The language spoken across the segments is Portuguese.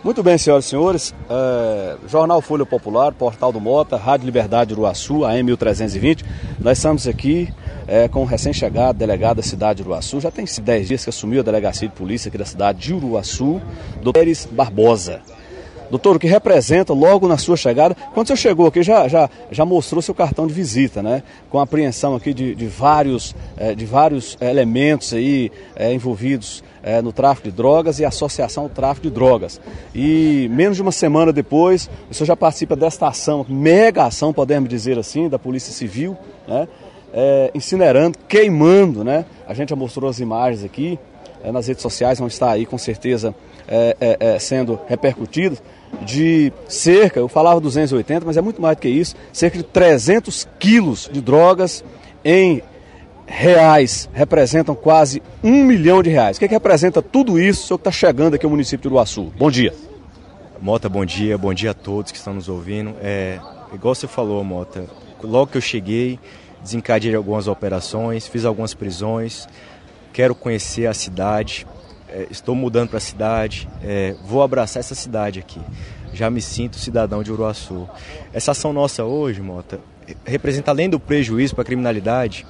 Muito bem, senhoras e senhores, Jornal Folha Popular, Portal do Mota, Rádio Liberdade de Uruaçu, AM 1320, nós estamos aqui com o recém-chegado delegado da cidade de Uruaçu, já tem 10 dias que assumiu a delegacia de polícia aqui da cidade de Uruaçu, doutor Pérez Barbosa. Doutor, o que representa logo na sua chegada, quando você chegou aqui já mostrou seu cartão de visita, né? Com a apreensão aqui de vários elementos aí envolvidos no tráfico de drogas e associação ao tráfico de drogas. E menos de uma semana depois, o senhor já participa desta ação, mega ação, podemos dizer assim, da Polícia Civil, né? Incinerando, queimando, né? A gente já mostrou as imagens aqui, nas redes sociais, vão estar aí com certeza sendo repercutidos, de cerca, eu falava 280, mas é muito mais do que isso, cerca de 300 quilos de drogas em reais, representam quase R$1 milhão. O que representa tudo isso, o senhor que está chegando aqui ao município de Uruaçu? Bom dia. Mota, bom dia a todos que estão nos ouvindo. Igual você falou, Mota, logo que eu cheguei, desencadeei algumas operações, fiz algumas prisões, quero conhecer a cidade, estou mudando para a cidade, vou abraçar essa cidade aqui. Já me sinto cidadão de Uruaçu. Essa ação nossa hoje, Mota, representa, além do prejuízo para a criminalidade,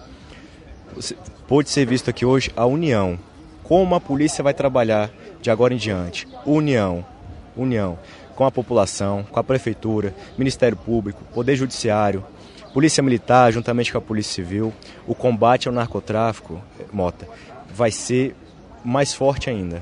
pode ser visto aqui hoje a união. Como a polícia vai trabalhar de agora em diante? União com a população, com a prefeitura, Ministério Público, Poder Judiciário, Polícia Militar, juntamente com a Polícia Civil. O combate ao narcotráfico, Mota, vai ser mais forte ainda.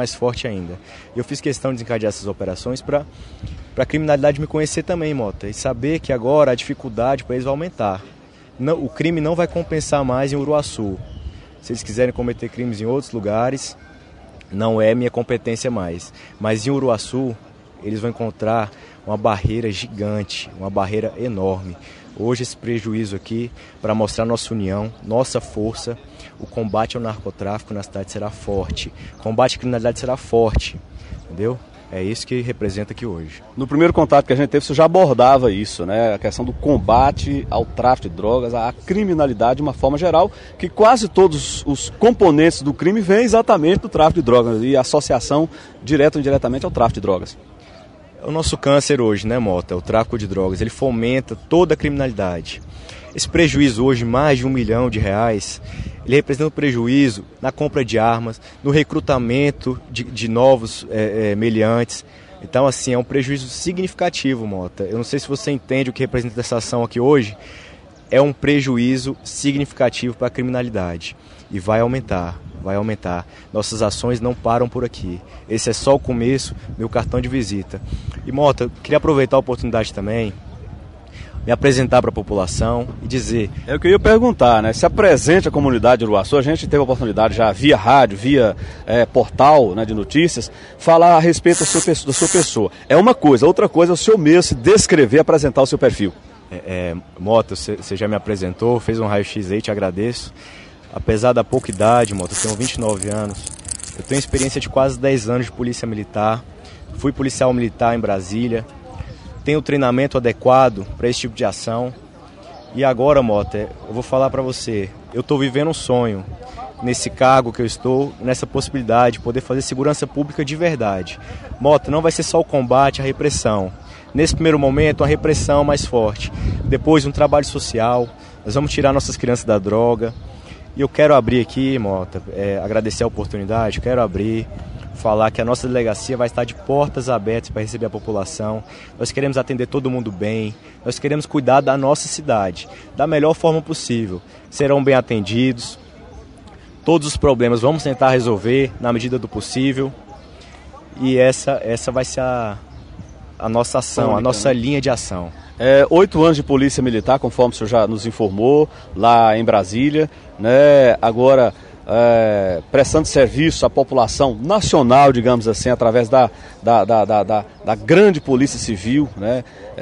Eu fiz questão de desencadear essas operações para a criminalidade me conhecer também, Mota, e saber que agora a dificuldade para eles vai aumentar. Não, o crime não vai compensar mais em Uruaçu. Se eles quiserem cometer crimes em outros lugares, não é minha competência mais. Mas em Uruaçu, eles vão encontrar uma barreira gigante, uma barreira enorme. Hoje esse prejuízo aqui, para mostrar nossa união, nossa força, o combate ao narcotráfico na cidade será forte. O combate à criminalidade será forte, entendeu? É isso que representa aqui hoje. No primeiro contato que a gente teve, você já abordava isso, né? A questão do combate ao tráfico de drogas, à criminalidade de uma forma geral, que quase todos os componentes do crime vêm exatamente do tráfico de drogas e associação direta ou indiretamente ao tráfico de drogas. É o nosso câncer hoje, né, Mota? O tráfico de drogas, ele fomenta toda a criminalidade. Esse prejuízo hoje, mais de R$1 milhão, ele representa um prejuízo na compra de armas, no recrutamento de novos meliantes. Então, assim, é um prejuízo significativo, Mota. Eu não sei se você entende o que representa essa ação aqui hoje. É um prejuízo significativo para a criminalidade. E vai aumentar. Nossas ações não param por aqui. Esse é só o começo, meu cartão de visita. E, Mota, queria aproveitar a oportunidade também, me apresentar para a população e dizer... É o que eu ia perguntar, né? Se apresente à comunidade de Uruaçu, a gente teve a oportunidade já via rádio, via portal, né, de notícias, falar a respeito da sua pessoa. É uma coisa, outra coisa é o senhor mesmo se descrever, apresentar o seu perfil. Mota, você já me apresentou, fez um raio-x aí, te agradeço. Apesar da pouca idade, Mota, eu tenho 29 anos, eu tenho experiência de quase 10 anos de polícia militar, fui policial militar em Brasília, tenho treinamento adequado para esse tipo de ação. E agora, Mota, eu vou falar para você, eu estou vivendo um sonho nesse cargo que eu estou, nessa possibilidade de poder fazer segurança pública de verdade. Mota, não vai ser só o combate à repressão. Nesse primeiro momento, uma repressão mais forte. Depois, um trabalho social, nós vamos tirar nossas crianças da droga. E eu quero abrir aqui, Mota, agradecer a oportunidade, falar que a nossa delegacia vai estar de portas abertas para receber a população. Nós queremos atender todo mundo bem, nós queremos cuidar da nossa cidade da melhor forma possível. Serão bem atendidos, todos os problemas vamos tentar resolver na medida do possível. E essa vai ser a nossa ação, a nossa linha de ação. 8 anos de polícia militar, conforme o senhor já nos informou, lá em Brasília, né? Agora prestando serviço à população nacional, digamos assim, através da grande polícia civil, né?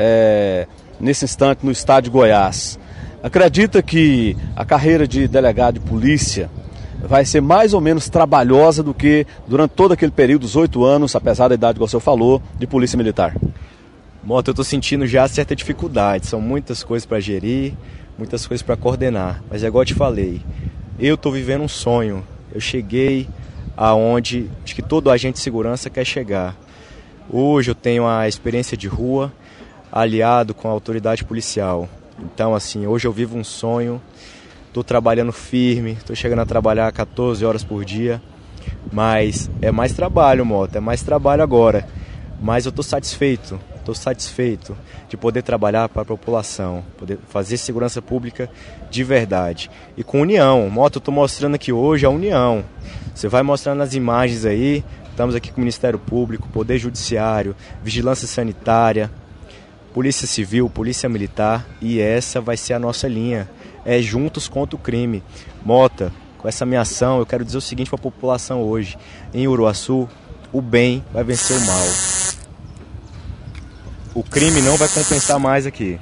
Nesse instante no estado de Goiás. Acredita que a carreira de delegado de polícia vai ser mais ou menos trabalhosa do que durante todo aquele período, os 8 anos, apesar da idade que o senhor falou, de polícia militar? Mota, eu estou sentindo já certa dificuldade, são muitas coisas para gerir, muitas coisas para coordenar, mas é igual eu te falei, eu estou vivendo um sonho, eu cheguei aonde acho que todo agente de segurança quer chegar. Hoje eu tenho a experiência de rua aliado com a autoridade policial. Então, assim, hoje eu vivo um sonho, estou trabalhando firme, estou chegando a trabalhar 14 horas por dia, mas é mais trabalho, Mota, é mais trabalho agora. Mas eu estou satisfeito de poder trabalhar para a população, poder fazer segurança pública de verdade. E com união, Mota, eu estou mostrando aqui hoje a união. Você vai mostrando nas imagens aí, estamos aqui com o Ministério Público, Poder Judiciário, Vigilância Sanitária, Polícia Civil, Polícia Militar, e essa vai ser a nossa linha, é juntos contra o crime. Mota, com essa minha ação, eu quero dizer o seguinte para a população hoje, em Uruaçu, o bem vai vencer o mal. O crime não vai compensar mais aqui.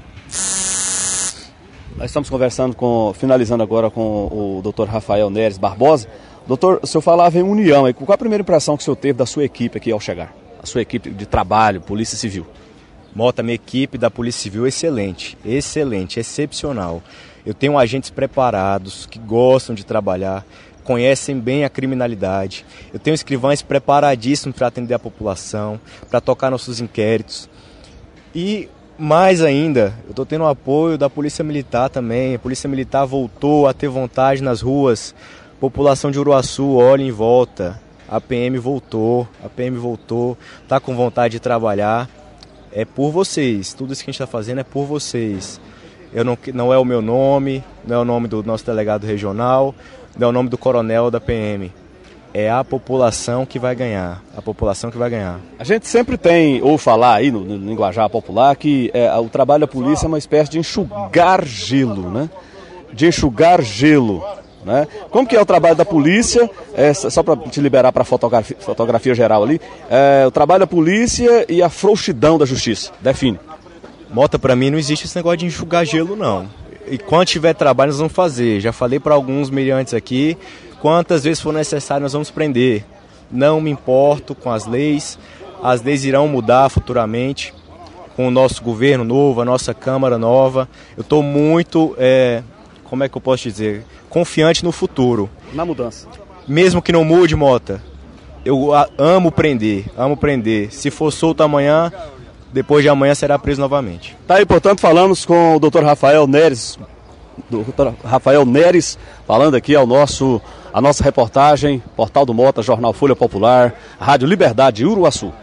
Nós estamos finalizando agora com o Dr. Rafael Neres Barbosa. Doutor, o senhor falava em união, qual a primeira impressão que o senhor teve da sua equipe aqui ao chegar? A sua equipe de trabalho, Polícia Civil? Mota, minha equipe da Polícia Civil é excelente, excepcional. Eu tenho agentes preparados, que gostam de trabalhar, conhecem bem a criminalidade. Eu tenho escrivães preparadíssimos para atender a população, para tocar nossos inquéritos. E mais ainda, eu estou tendo o apoio da Polícia Militar também. A Polícia Militar voltou a ter vontade nas ruas. População de Uruaçu, olha em volta. A PM voltou, está com vontade de trabalhar. É por vocês, tudo isso que a gente está fazendo é por vocês. Não é o meu nome, não é o nome do nosso delegado regional, não é o nome do coronel da PM. É a população que vai ganhar, A gente sempre ouve falar aí no linguajar popular que o trabalho da polícia é uma espécie de enxugar gelo, né? Né? Como que é o trabalho da polícia, só para te liberar para a fotografia geral ali, o trabalho da polícia e a frouxidão da justiça, define. Mota, para mim não existe esse negócio de enxugar gelo, não. E quando tiver trabalho nós vamos fazer, já falei para alguns miliantes aqui, quantas vezes for necessário nós vamos prender. Não me importo com as leis irão mudar futuramente, com o nosso governo novo, a nossa Câmara nova. Eu estou muito, como é que eu posso dizer, confiante no futuro. Na mudança. Mesmo que não mude, Mota, eu amo prender. Se for solto amanhã, depois de amanhã será preso novamente. Tá aí, portanto, falamos com o Dr. Rafael Neres. Dr. Rafael Neres, falando aqui a nossa reportagem, Portal do Mota, Jornal Folha Popular, Rádio Liberdade, Uruaçu.